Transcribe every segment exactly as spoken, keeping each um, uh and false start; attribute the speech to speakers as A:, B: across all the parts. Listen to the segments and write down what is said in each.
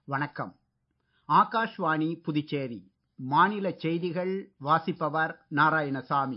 A: வணக்கம். ஆகாஷ்வாணி புதுச்சேரி. மாநில செய்திகள் வாசிப்பவர் நாராயணசாமி.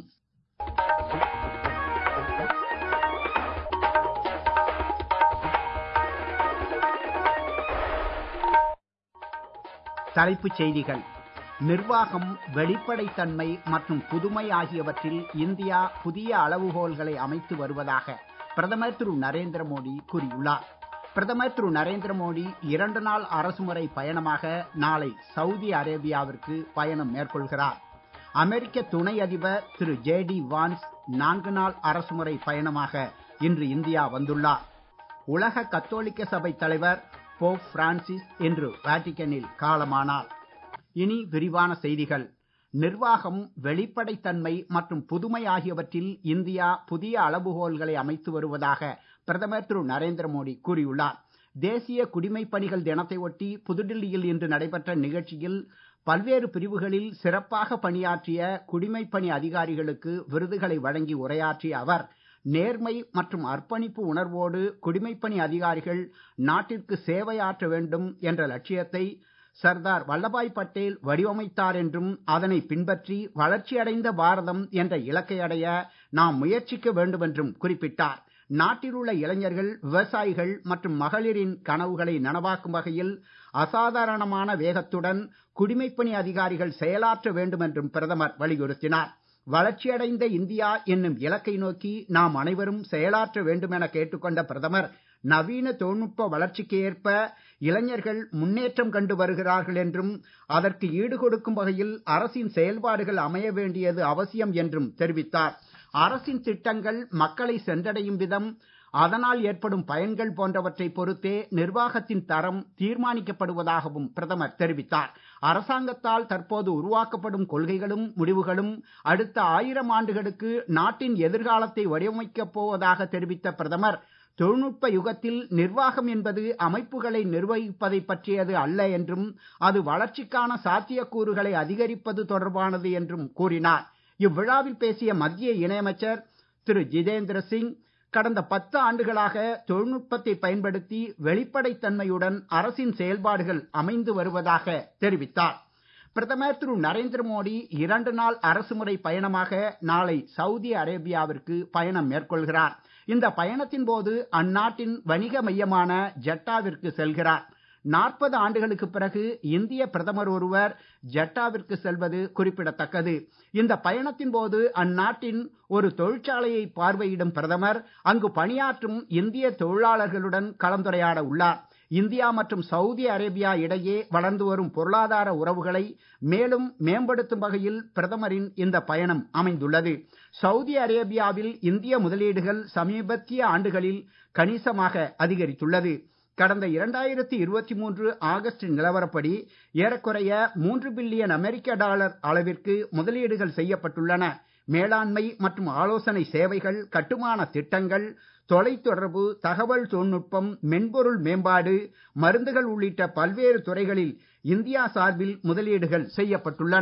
A: தலைப்புச் செய்திகள். நிர்வாகம், வெளிப்படைத்தன்மை மற்றும் புதுமை ஆகியவற்றில் இந்தியா புதிய அளவுகோல்களை அமைத்து வருவதாக பிரதமர் திரு நரேந்திர மோடி கூறியுள்ளார். பிரதமர் திரு நரேந்திர மோடி இரண்டு நாள் அரசுமுறை பயணமாக நாளை சவுதி அரேபியாவிற்கு பயணம் மேற்கொள்கிறார். அமெரிக்க துணை அதிபர் திரு ஜே டி வான்ஸ் நான்கு நாள் அரசுமுறை பயணமாக இன்று இந்தியா வந்துள்ளார். உலக கத்தோலிக்க சபை தலைவர் போப் பிரான்சிஸ் இன்று வாட்டிகனில் காலமானார். இனி விரிவான செய்திகள். நிர்வாகம், வெளிப்படைத்தன்மை மற்றும் புதுமை ஆகியவற்றில் இந்தியா புதிய அளவுகோல்களை அமைத்து வருவதாக பிரதமர் திரு நரேந்திர மோடி கூறியுள்ளார். தேசிய குடிமைப் பணிகள் தினத்தை ஒட்டி புதுடில்லியில் இன்று நடைபெற்ற நிகழ்ச்சியில் பல்வேறு பிரிவுகளில் சிறப்பாக பணியாற்றிய குடிமைப் பணி அதிகாரிகளுக்கு விருதுகளை வழங்கி உரையாற்றிய அவர், நேர்மை மற்றும் அர்ப்பணிப்பு உணர்வோடு குடிமைப் பணி அதிகாரிகள் நாட்டிற்கு சேவையாற்ற வேண்டும் என்ற லட்சியத்தை சர்தார் வல்லபாய் பட்டேல் வடிவமைத்தார் என்றும் அதனை பின்பற்றி வளர்ச்சியடைந்த பாரதம் என்ற இலக்கை அடைய நாம் முயற்சிக்க வேண்டும் என்றும் குறிப்பிட்டார். நாட்டில் உள்ள இளைஞர்கள், விவசாயிகள் மற்றும் மகளிரின் கனவுகளை நனவாக்கும் வகையில் அசாதாரணமான வேகத்துடன் குடிமைப்பணி அதிகாரிகள் செயலாற்ற வேண்டும் என்றும் பிரதமர் வலியுறுத்தினார். வளர்ச்சியடைந்த இந்தியா என்னும் இலக்கை நோக்கி நாம் அனைவரும் செயலாற்ற வேண்டும் என கேட்டுக்கொண்ட பிரதமர், நவீன தொழில்நுட்ப வளர்ச்சிக்கு ஏற்ப இளைஞர்கள் முன்னேற்றம் கண்டு வருகிறார்கள் என்றும் அதற்கு ஈடுகொடுக்கும் வகையில் அரசின் செயல்பாடுகள் அமைய வேண்டியது அவசியம் என்றும் தெரிவித்தார். அரசின் திட்டங்கள் மக்களை சென்றடையும் விதம், அதனால் ஏற்படும் பயன்கள் போன்றவற்றை பொறுத்தே நிர்வாகத்தின் தரம் தீர்மானிக்கப்படுவதாகவும் பிரதமர் தெரிவித்தார். அரசாங்கத்தால் தற்போது உருவாக்கப்படும் கொள்கைகளும் முடிவுகளும் அடுத்த ஆயிரம் ஆண்டுகளுக்கு நாட்டின் எதிர்காலத்தை வடிவமைக்கப் போவதாக தெரிவித்த பிரதமர், தொழில்நுட்ப யுகத்தில் நிர்வாகம் என்பது அமைப்புகளை நிர்வகிப்பதை பற்றியது அல்ல என்றும் அது வளர்ச்சிக்கான சாத்தியக்கூறுகளை அதிகரிப்பது தொடர்பானது என்றும் கூறினார். இவ்விழாவில் பேசிய மத்திய இணையமைச்சர் திரு ஜிதேந்திர சிங், கடந்த பத்து ஆண்டுகளாக தொழில்நுட்பத்தை பயன்படுத்தி வெளிப்படைத்தன்மையுடன் அரசின் செயல்பாடுகள் அமைந்து வருவதாக தெரிவித்தார். பிரதமர் திரு நரேந்திர மோடி இரண்டு நாள் அரசுமுறை பயணமாக நாளை சவுதி அரேபியாவிற்கு பயணம் மேற்கொள்கிறார். இந்த பயணத்தின் போது அந்நாட்டின் வணிக மையமான ஜெட்டாவிற்கு செல்கிறார். நாற்பது ஆண்டுகளுக்கு பிறகு இந்திய பிரதமர் ஒருவர் ஜெட்டாவிற்கு செல்வது குறிப்பிடத்தக்கது. இந்த பயணத்தின் போது அந்நாட்டின் ஒரு தொழிற்சாலையை பார்வையிடும் பிரதமர் அங்கு பணியாற்றும் இந்திய தொழிலாளர்களுடன் கலந்துரையாட உள்ளார். இந்தியா மற்றும் சவுதி அரேபியா இடையே வளர்ந்து வரும் பொருளாதார உறவுகளை மேலும் மேம்படுத்தும் வகையில் பிரதமரின் இந்த பயணம் அமைந்துள்ளது. சவுதி அரேபியாவில் இந்திய முதலீடுகள் சமீபத்திய ஆண்டுகளில் கணிசமாக அதிகரித்துள்ளது. கடந்த இரண்டாயிரத்தி இருபத்தி மூன்று ஆகஸ்ட் நிலவரப்படி ஏறக்குறைய மூன்று பில்லியன் அமெரிக்க டாலர் அளவிற்கு முதலீடுகள் செய்யப்பட்டுள்ளன. மேலாண்மை மற்றும் ஆலோசனை சேவைகள், கட்டுமான திட்டங்கள், தொலைத்தொடர்பு, தகவல் தொழில்நுட்பம், மென்பொருள் மேம்பாடு, மருந்துகள் உள்ளிட்ட பல்வேறு துறைகளில் இந்தியா சார்பில் முதலீடுகள் செய்யப்பட்டுள்ளன.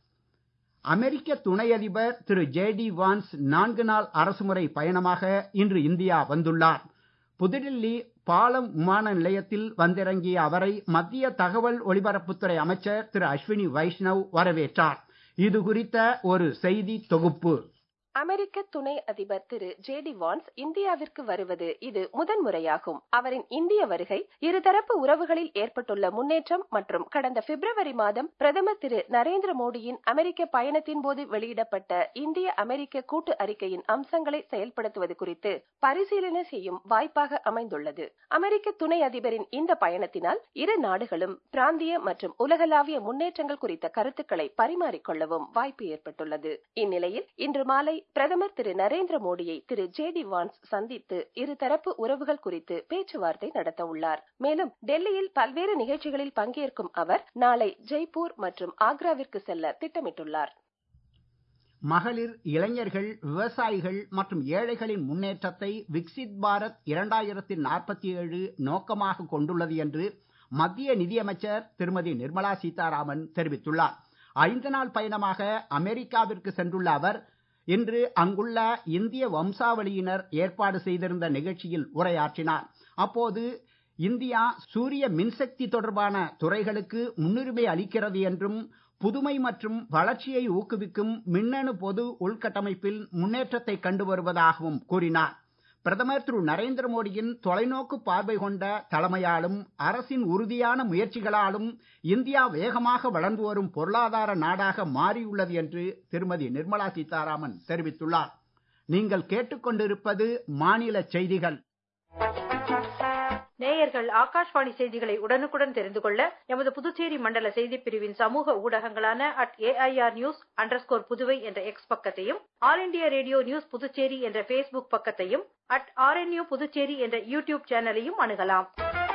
A: அமெரிக்க துணை அதிபர் திரு ஜே டி வான்ஸ் நான்கு நாள் அரசுமுறை பயணமாக இன்று இந்தியா வந்துள்ளார். புதுடில்லி பாலம் விமான நிலையத்தில் வந்திறங்கிய அவரை மத்திய தகவல் ஒலிபரப்புத்துறை அமைச்சர் திரு அஸ்வினி வைஷ்ணவ் வரவேற்றார். இது குறித்த ஒரு செய்தி தொகுப்பு.
B: அமெரிக்க துணை அதிபர் திரு ஜே டி வான்ஸ் இந்தியாவிற்கு வருவது இது முதன்முறையாகும். அவரின் இந்திய வருகை இருதரப்பு உறவுகளில் ஏற்பட்டுள்ள முன்னேற்றம் மற்றும் கடந்த பிப்ரவரி மாதம் பிரதமர் திரு நரேந்திர மோடியின் அமெரிக்க பயணத்தின் போது வெளியிடப்பட்ட இந்திய அமெரிக்க கூட்டு அறிக்கையின் அம்சங்களை செயல்படுத்துவது குறித்து பரிசீலனை செய்யும் வாய்ப்பாக அமைந்துள்ளது. அமெரிக்க துணை அதிபரின் இந்த பயணத்தினால் இரு நாடுகளும் பிராந்திய மற்றும் உலகளாவிய முன்னேற்றங்கள் குறித்த கருத்துக்களை பரிமாறிக்கொள்ளவும் வாய்ப்பு ஏற்பட்டுள்ளது. இந்நிலையில் இன்று மாலை பிரதமர் திரு நரேந்திர மோடியை திரு ஜே டி வான்ஸ் சந்தித்து இருதரப்பு உறவுகள் குறித்து பேச்சுவார்த்தை நடத்த உள்ளார். மேலும் டெல்லியில் பல்வேறு நிகழ்ச்சிகளில் பங்கேற்கும் அவர் நாளை ஜெய்ப்பூர் மற்றும் ஆக்ராவிற்கு செல்ல திட்டமிட்டுள்ளார்.
A: மகளிர், இளைஞர்கள், விவசாயிகள் மற்றும் ஏழைகளின் முன்னேற்றத்தை விக்சித் பாரத் இரண்டாயிரத்தி நாற்பத்தி ஏழு நோக்கமாக கொண்டுள்ளது என்று மத்திய நிதியமைச்சர் திருமதி நிர்மலா சீதாராமன் தெரிவித்துள்ளார். ஐந்து நாள் பயணமாக அமெரிக்காவிற்கு சென்றுள்ள அவர் இன்று அங்குள்ள இந்திய வம்சாவளியினர் ஏற்பாடு செய்திருந்த நிகழ்ச்சியில் உரையாற்றினார். அப்போது இந்தியா சூரிய மின்சக்தி தொடர்பான துறைகளுக்கு முன்னுரிமை அளிக்கிறது என்றும் புதுமை மற்றும் வளர்ச்சியை ஊக்குவிக்கும் மின்னணு பொது உள்கட்டமைப்பில் முன்னேற்றத்தை கண்டு வருவதாகவும் கூறினார். பிரதமர் திரு நரேந்திர மோடியின் தொலைநோக்கு பார்வை கொண்ட தலைமையாலும் அரசின் உறுதியான முயற்சிகளாலும் இந்தியா வேகமாக வளர்ந்து வரும் பொருளாதார நாடாக மாறியுள்ளது என்று திருமதி நிர்மலா சீதாராமன் தெரிவித்துள்ளார். நீங்கள் கேட்டுக்கொண்டிருப்பது மாநில செய்திகள்.
C: நேயர்கள் ஆகாஷ்வாணி செய்திகளை உடனுக்குடன் தெரிந்து கொள்ள எமது புதுச்சேரி மண்டல செய்திப் பிரிவின் சமூக ஊடகங்களான at AIR news underscore Puduvai என்ற எக்ஸ் பக்கத்தையும், all India radio news Puducherry என்ற பேஸ்புக் பக்கத்தையும், அட் ஆர்என்யூ புதுச்சேரி என்ற யூடியூப் சேனலையும் அணுகலாம்.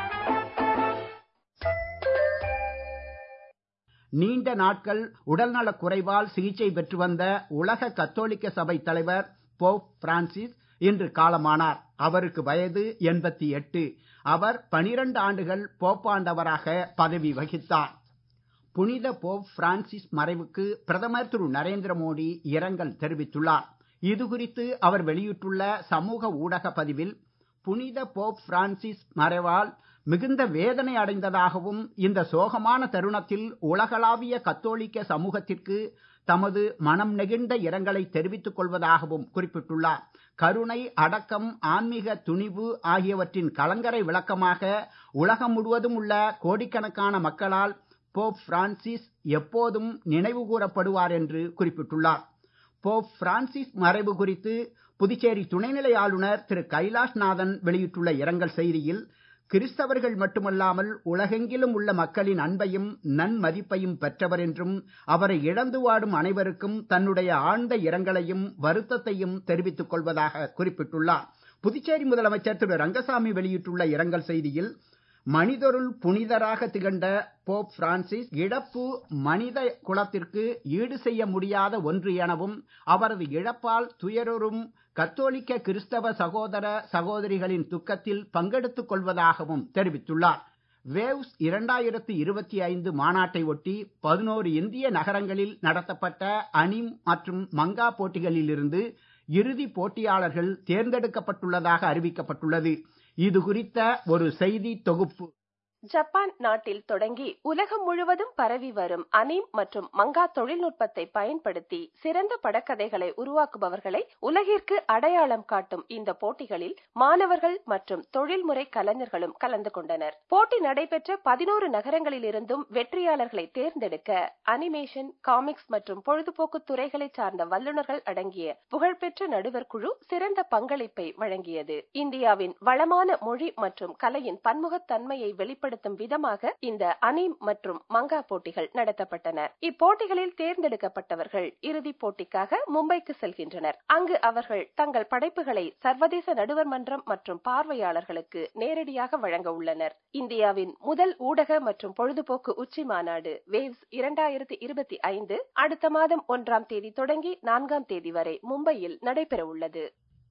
A: நீண்ட நாட்கள் உடல்நலக் குறைவால் சிகிச்சை பெற்று வந்த உலக கத்தோலிக்க சபை தலைவர் போப் பிரான்சிஸ் இன்று காலமானார். அவருக்கு வயது எண்பத்தி எட்டு. அவர் பனிரண்டு ஆண்டுகள் போப்பாண்டவராக பதவி வகித்தார். புனித போப் பிரான்சிஸ் மறைவுக்கு பிரதமர் திரு நரேந்திர மோடி இரங்கல் தெரிவித்துள்ளார். இது குறித்து அவர் வெளியிட்டுள்ள சமூக ஊடக பதிவில், புனித போப் பிரான்சிஸ் மறைவால் மிகுந்த வேதனை அடைந்ததாகவும் இந்த சோகமான தருணத்தில் உலகளாவிய கத்தோலிக்க சமூகத்திற்கு தமது மனம் நெகிழ்ந்த இரங்கலை தெரிவித்துக் கொள்வதாகவும் குறிப்பிட்டுள்ளார். கருணை, அடக்கம், ஆன்மீக துணிவு ஆகியவற்றின் கலங்கரை விளக்கமாக உலகம் முழுவதும் உள்ள கோடிக்கணக்கான மக்களால் போப் பிரான்சிஸ் எப்போதும் நினைவு கூறப்படுவார் என்று குறிப்பிட்டுள்ளார். போப் பிரான்சிஸ் மறைவு குறித்து புதுச்சேரி துணைநிலை ஆளுநர் திரு கைலாஷ்நாதன் வெளியிட்டுள்ள இரங்கல் செய்தியில், கிறிஸ்தவர்கள் மட்டுமல்லாமல் உலகெங்கிலும் உள்ள மக்களின் அன்பையும் நன்மதிப்பையும் பெற்றவர் என்றும் அவரை இழந்து வாடும் அனைவருக்கும் தன்னுடைய ஆழ்ந்த இரங்கலையும் வருத்தத்தையும் தெரிவித்துக் கொள்வதாக குறிப்பிட்டுள்ளார். புதுச்சேரி முதலமைச்சர் திரு ரங்கசாமி வெளியிட்டுள்ள இரங்கல் செய்தியில், மனிதருள் புனிதராக திகழ்ந்த போப் பிரான்சிஸ் இழப்பு மனித குலத்திற்கு ஈடு செய்ய முடியாத ஒன்று எனவும் அவரது இழப்பால் துயருறும் கத்தோலிக்க கிறிஸ்தவ சகோதர சகோதரிகளின் துக்கத்தில் பங்கெடுத்துக் கொள்வதாகவும் தெரிவித்துள்ளார். வேவ்ஸ் இரண்டாயிரத்து இருபத்தி ஐந்து மாநாட்டை ஒட்டி பதினோரு இந்திய நகரங்களில் நடத்தப்பட்ட அனிம் மற்றும் மங்கா போட்டிகளில் இருந்து இறுதி போட்டியாளர்கள் தேர்ந்தெடுக்கப்பட்டுள்ளதாக அறிவிக்கப்பட்டுள்ளது. இது குறித்த ஒரு செய்தி தொகுப்பு.
B: ஜப்பான் நாட்டில் தொடங்கி உலகம் முழுவதும் பரவி வரும் அனிம் மற்றும் மங்கா தொழில்நுட்பத்தை பயன்படுத்தி சிறந்த படக்கதைகளை உருவாக்குபவர்களை உலகிற்கு அடையாளம் காட்டும் இந்த போட்டிகளில் மாணவர்கள் மற்றும் தொழில்முறை கலைஞர்களும் கலந்து கொண்டனர். போட்டி நடைபெற்ற பதினோரு நகரங்களில் இருந்தும் வெற்றியாளர்களை தேர்ந்தெடுக்க அனிமேஷன், காமிக்ஸ் மற்றும் பொழுதுபோக்கு துறைகளை சார்ந்த வல்லுநர்கள் அடங்கிய புகழ்பெற்ற நடுவர் குழு சிறந்த பங்களிப்பை வழங்கியது. இந்தியாவின் வளமான மொழி மற்றும் கலையின் பன்முகத்தன்மையை வெளிப்படுத்த விதமாக இந்த அனிம் மற்றும் மங்கா போட்டிகள் நடத்தப்பட்டன. இப்போட்டிகளில் தேர்ந்தெடுக்கப்பட்டவர்கள் இறுதிப் போட்டிக்காக மும்பைக்கு செல்கின்றனர். அங்கு அவர்கள் தங்கள் படைப்புகளை சர்வதேச நடுவர் மன்றம் மற்றும் பார்வையாளர்களுக்கு நேரடியாக வழங்க உள்ளனர். இந்தியாவின் முதல் ஊடக மற்றும் பொழுதுபோக்கு உச்சி மாநாடு வேவ்ஸ் இரண்டாயிரத்தி இருபத்தி ஐந்து அடுத்த மாதம் ஒன்றாம் தேதி தொடங்கி நான்காம் தேதி வரை மும்பையில் நடைபெற உள்ளது.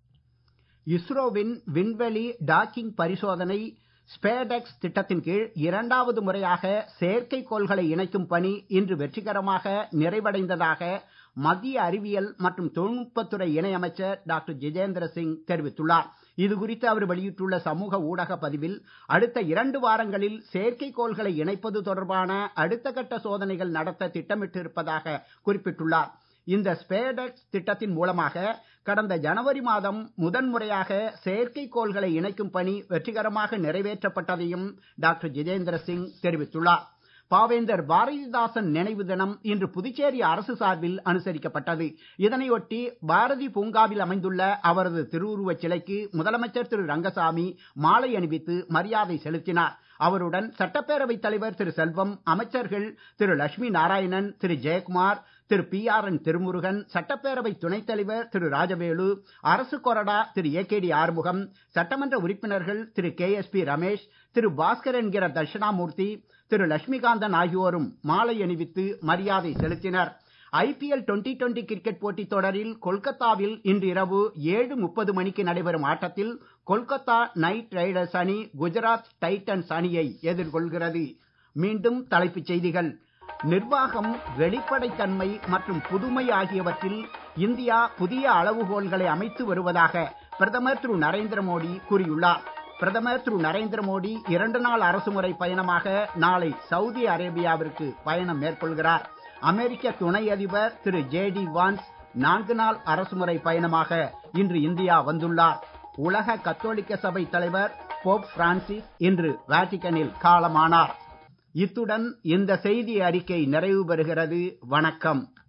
A: இஸ்ரோவின் விண்வெளி டாக்கிங் பரிசோதனை ஸ்பேடெக்ஸ் திட்டத்தின் கீழ் இரண்டாவது முறையாக செயற்கைக்கோள்களை இணைக்கும் பணி இன்று வெற்றிகரமாக நிறைவடைந்ததாக மத்திய அறிவியல் மற்றும் தொழில்நுட்பத்துறை இணையமைச்சர் டாக்டர் ஜிதேந்திர சிங் தெரிவித்துள்ளார். இது குறித்து அவர் வெளியிட்டுள்ள சமூக ஊடக பதிவில், அடுத்த இரண்டு வாரங்களில் செயற்கைக்கோள்களை இணைப்பது தொடர்பான அடுத்த கட்ட சோதனைகள் நடத்த திட்டமிட்டிருப்பதாக குறிப்பிட்டுள்ளார். இந்த ஸ்பேடெக்ஸ் திட்டத்தின் மூலமாக கடந்த ஜனவரி மாதம் முதன்முறையாக செயற்கைக்கோள்களை இணைக்கும் பணி வெற்றிகரமாக நிறைவேற்றப்பட்டதையும் டாக்டர் ஜிதேந்திர சிங் தெரிவித்துள்ளார். பாவேந்தர் பாரதிதாசன் நினைவு தினம் இன்று புதுச்சேரி அரசு சார்பில் அனுசரிக்கப்பட்டது. இதனையொட்டி பாரதி பூங்காவில் அமைந்துள்ள அவரது திருவுருவச் சிலைக்கு முதலமைச்சர் திரு ரங்கசாமி மாலை அணிவித்து மரியாதை செலுத்தினார். அவருடன் சட்டப்பேரவைத் தலைவர் திரு செல்வம், அமைச்சர்கள் Thiru Lakshmi Narayanan, Thiru Jayakumar, Thiru P R N Thirumurugan, சட்டப்பேரவை துணைத் தலைவர் திரு ராஜவேலு, அரசு கொறடா Thiru A K D Arumugam, சட்டமன்ற உறுப்பினர்கள் Thiru K S P Ramesh, Thiru Baskar என்கிற தட்சிணாமூர்த்தி, திரு லட்சுமிகாந்தன் ஆகியோரும் மாலை அணிவித்து மரியாதை செலுத்தினர். I P L twenty twenty cricket போட்டித் தொடரில் கொல்கத்தாவில் இன்று இரவு ஏழு முப்பது மணிக்கு நடைபெறும் ஆட்டத்தில் கொல்கத்தா நைட் ரைடர்ஸ் அணி குஜராத் டைட்டன்ஸ் அணியை எதிர்கொள்கிறது. மீண்டும் தலைப்புச் செய்திகள். நிர்வாகம், வெளிப்படைத்தன்மை மற்றும் புதுமை ஆகியவற்றில் இந்தியா புதிய அளவுகோல்களை அமைத்து வருவதாக பிரதமர் திரு நரேந்திர மோடி கூறியுள்ளார். பிரதமர் திரு நரேந்திர மோடி இரண்டு நாள் அரசுமுறை பயணமாக நாளை சவுதி அரேபியாவிற்கு பயணம் மேற்கொள்கிறார். அமெரிக்க துணை அதிபர் திரு ஜே டி வான்ஸ் நான்கு நாள் அரசுமுறை பயணமாக இன்று இந்தியா வந்துள்ளார். உலக கத்தோலிக்க சபை தலைவர் போப் பிரான்சிஸ் இன்று வாட்டிகனில் காலமானார். இத்துடன் இந்த செய்தி அறிக்கை நிறைவு பெறுகிறது. வணக்கம்.